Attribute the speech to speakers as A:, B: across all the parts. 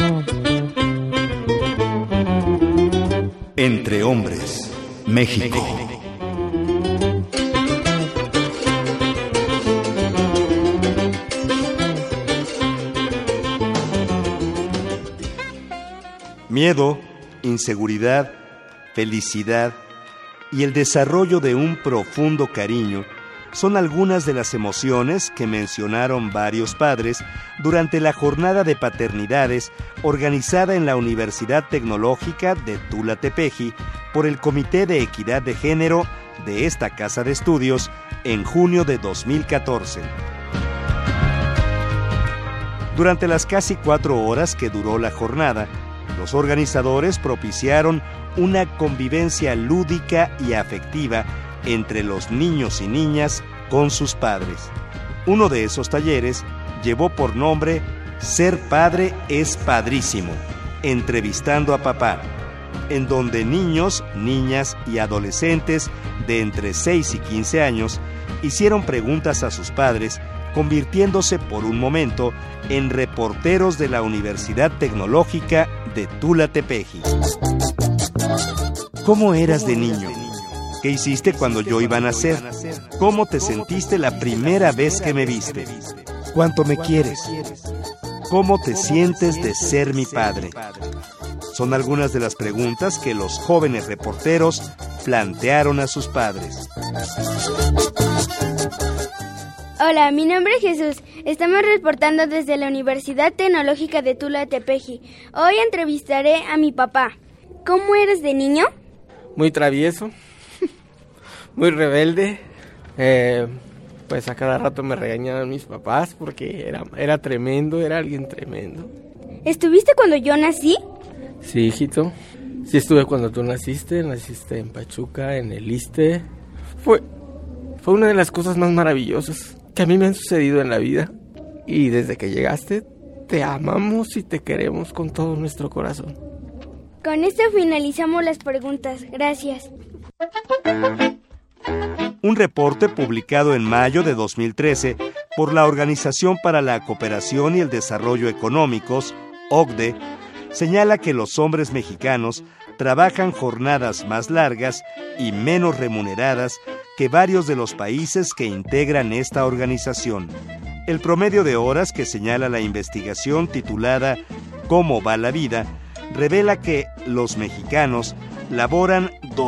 A: Entre Hombres, México. Miedo, inseguridad, felicidad y el desarrollo de un profundo cariño son algunas de las emociones que mencionaron varios padres durante la jornada de paternidades organizada en la Universidad Tecnológica de Tula-Tepeji por el Comité de Equidad de Género de esta casa de estudios en junio de 2014. Durante las casi 4 horas que duró la jornada, los organizadores propiciaron una convivencia lúdica y afectiva entre los niños y niñas con sus padres. Uno de esos talleres llevó por nombre Ser padre es padrísimo, entrevistando a papá, en donde niños, niñas y adolescentes de entre 6 y 15 años hicieron preguntas a sus padres, convirtiéndose por un momento en reporteros de la Universidad Tecnológica de Tula-Tepeji. ¿Cómo eras de niño? ¿Qué hiciste cuando yo iba a nacer? ¿Cómo te sentiste la primera vez que me viste? ¿Cuánto me quieres? ¿Cómo te sientes de ser mi padre? Son algunas de las preguntas que los jóvenes reporteros plantearon a sus padres.
B: Hola, mi nombre es Jesús. Estamos reportando desde la Universidad Tecnológica de Tula-Tepeji. Hoy entrevistaré a mi papá. ¿Cómo eres de niño?
C: Muy travieso, muy rebelde. Pues a cada rato me regañaban mis papás porque era tremendo, era alguien tremendo.
B: ¿Estuviste cuando yo nací?
C: Sí, hijito. Sí estuve cuando tú naciste en Pachuca, en el ISSSTE. Fue una de las cosas más maravillosas que a mí me han sucedido en la vida. Y desde que llegaste, te amamos y te queremos con todo nuestro corazón.
B: Con esto finalizamos las preguntas. Gracias.
A: Un reporte publicado en mayo de 2013 por la Organización para la Cooperación y el Desarrollo Económicos, OCDE, señala que los hombres mexicanos trabajan jornadas más largas y menos remuneradas que varios de los países que integran esta organización. El promedio de horas que señala la investigación titulada ¿Cómo va la vida?, revela que los mexicanos laboran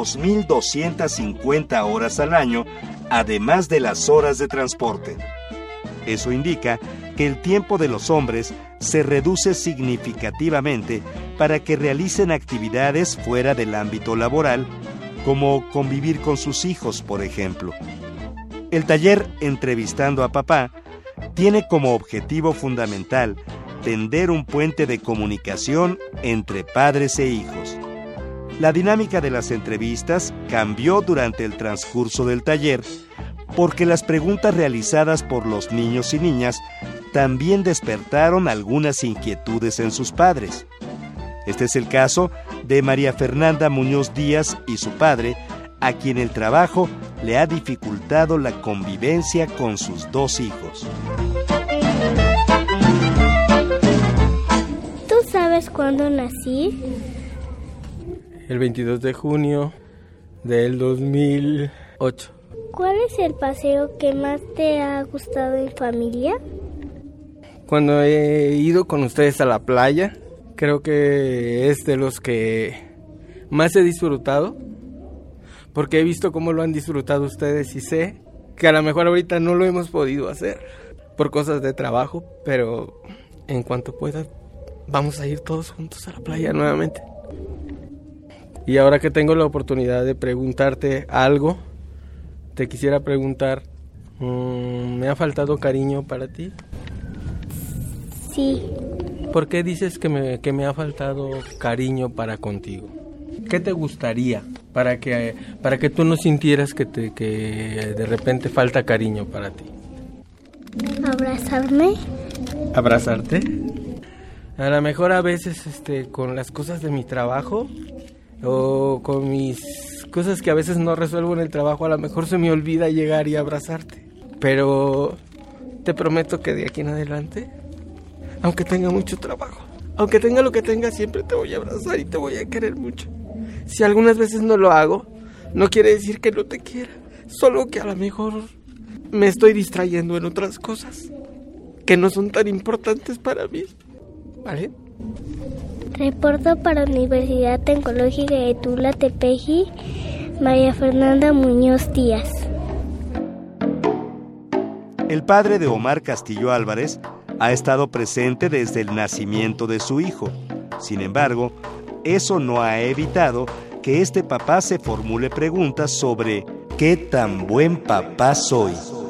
A: 2.250 horas al año, además de las horas de transporte. Eso indica que el tiempo de los hombres se reduce significativamente para que realicen actividades fuera del ámbito laboral, como convivir con sus hijos, por ejemplo. El taller Entrevistando a Papá tiene como objetivo fundamental tender un puente de comunicación entre padres e hijos. La dinámica de las entrevistas cambió durante el transcurso del taller porque las preguntas realizadas por los niños y niñas también despertaron algunas inquietudes en sus padres. Este es el caso de María Fernanda Muñoz Díaz y su padre, a quien el trabajo le ha dificultado la convivencia con sus 2 hijos.
D: ¿Tú sabes cuándo nací?
C: El 22 de junio del 2008.
D: ¿Cuál es el paseo que más te ha gustado en familia?
C: Cuando he ido con ustedes a la playa, creo que es de los que más he disfrutado, porque he visto cómo lo han disfrutado ustedes y sé que a lo mejor ahorita no lo hemos podido hacer por cosas de trabajo, pero en cuanto pueda vamos a ir todos juntos a la playa nuevamente. Y ahora que tengo la oportunidad de preguntarte algo, te quisiera preguntar, ¿me ha faltado cariño para ti?
D: Sí.
C: ¿Por qué dices que me ha faltado cariño para contigo? ¿Qué te gustaría para que tú no sintieras que de repente falta cariño para ti?
D: ¿Abrazarme?
C: ¿Abrazarte? A lo mejor a veces con las cosas de mi trabajo o con mis cosas que a veces no resuelvo en el trabajo, a lo mejor se me olvida llegar y abrazarte. Pero te prometo que de aquí en adelante, aunque tenga mucho trabajo, Aunque tenga lo que tenga, siempre te voy a abrazar y te voy a querer mucho. Si algunas veces no lo hago, no quiere decir que no te quiera, solo que a lo mejor me estoy distrayendo en otras cosas que no son tan importantes para mí, ¿vale?
D: Reporto para Universidad Tecnológica de Tula Tepeji, María Fernanda Muñoz Díaz.
A: El padre de Omar Castillo Álvarez ha estado presente desde el nacimiento de su hijo. Sin embargo, eso no ha evitado que este papá se formule preguntas sobre ¿qué tan buen papá soy?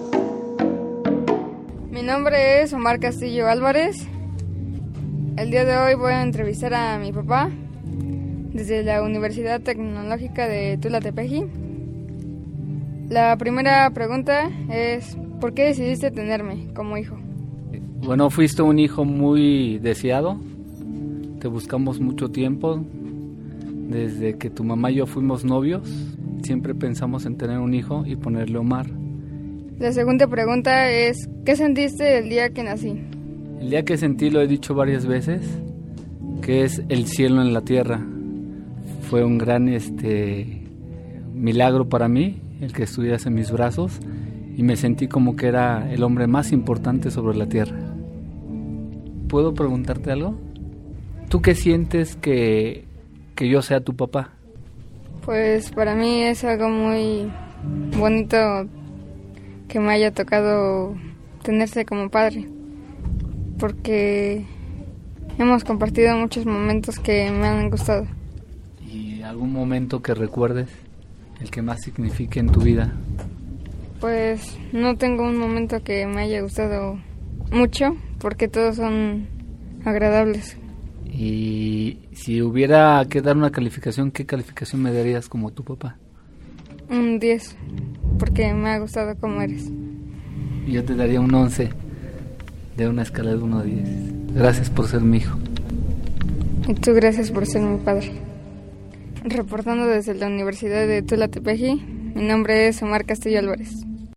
E: Mi nombre es Omar Castillo Álvarez. El día de hoy voy a entrevistar a mi papá desde la Universidad Tecnológica de Tula Tepeji. La primera pregunta es ¿por qué decidiste tenerme como hijo?
F: Bueno, fuiste un hijo muy deseado. Te buscamos mucho tiempo. Desde que tu mamá y yo fuimos novios, siempre pensamos en tener un hijo y ponerle Omar.
E: La segunda pregunta es ¿qué sentiste el día que nací?
F: El día que sentí, lo he dicho varias veces, que es el cielo en la tierra. Fue un gran milagro para mí, el que estuvieras en mis brazos, y me sentí como que era el hombre más importante sobre la tierra. ¿Puedo preguntarte algo? ¿Tú qué sientes que yo sea tu papá?
E: Pues para mí es algo muy bonito que me haya tocado tenerse como padre, porque hemos compartido muchos momentos que me han gustado.
F: ¿Y algún momento que recuerdes, el que más signifique en tu vida?
E: Pues no tengo un momento que me haya gustado mucho, porque todos son agradables.
F: Y si hubiera que dar una calificación, ¿qué calificación me darías como tu papá?
E: Un 10, porque me ha gustado como eres.
F: Yo te daría un 11, de una escala de 1 a 10. Gracias por ser mi hijo.
E: Y tú gracias por ser mi padre. Reportando desde la Universidad de Tula Tepeji, mi nombre es Omar Castillo Álvarez.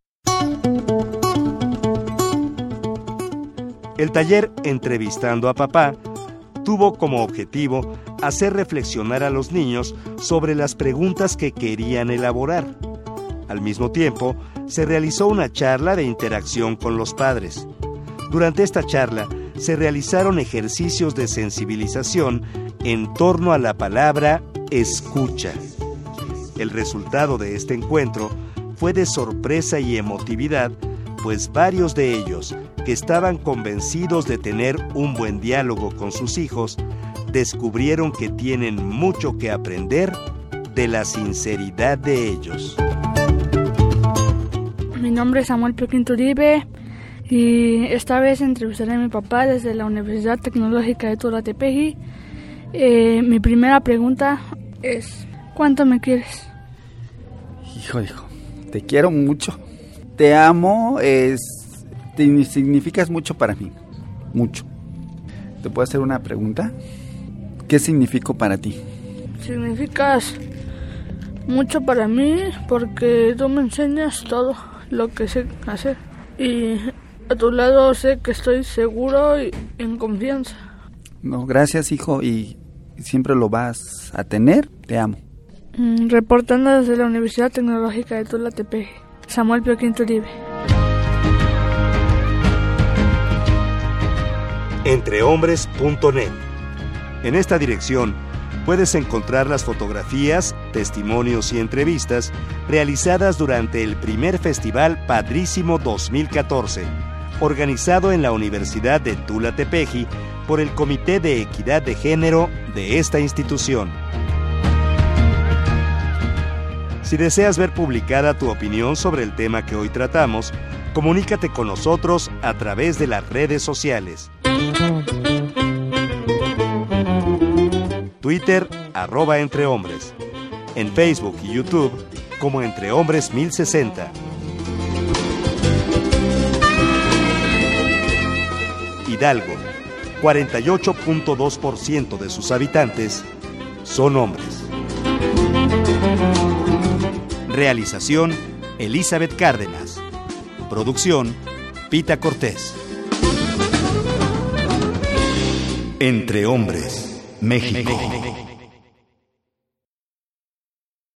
A: El taller Entrevistando a Papá tuvo como objetivo hacer reflexionar a los niños sobre las preguntas que querían elaborar. Al mismo tiempo, se realizó una charla de interacción con los padres. Durante esta charla, se realizaron ejercicios de sensibilización en torno a la palabra escucha. El resultado de este encuentro fue de sorpresa y emotividad, pues varios de ellos, que estaban convencidos de tener un buen diálogo con sus hijos, descubrieron que tienen mucho que aprender de la sinceridad de ellos.
G: Mi nombre es Samuel Pioquín Uribe y esta vez entrevistaré a mi papá desde la Universidad Tecnológica de Tula Tepeji. Mi primera pregunta es, ¿cuánto me quieres?
H: Hijo, te quiero mucho. Te amo, significas mucho para mí, mucho. ¿Te puedo hacer una pregunta? ¿Qué significo para ti?
G: Significas mucho para mí porque tú me enseñas todo lo que sé hacer. Y a tu lado sé que estoy seguro y en confianza.
H: No, gracias, hijo, y siempre lo vas a tener. Te amo.
G: Reportando desde la Universidad Tecnológica de Tula Tepeji, Samuel Pioquín Uribe.
A: Entrehombres.net. En esta dirección puedes encontrar las fotografías, testimonios y entrevistas realizadas durante el primer Festival Padrísimo 2014, organizado en la Universidad de Tula Tepeji por el Comité de Equidad de Género de esta institución. Si deseas ver publicada tu opinión sobre el tema que hoy tratamos, comunícate con nosotros a través de las redes sociales. Twitter, @entrehombres. En Facebook y YouTube, como Entre Hombres 1060. Hidalgo, 48.2% de sus habitantes son hombres. Realización, Elizabeth Cárdenas. Producción, Pita Cortés. Entre Hombres, México.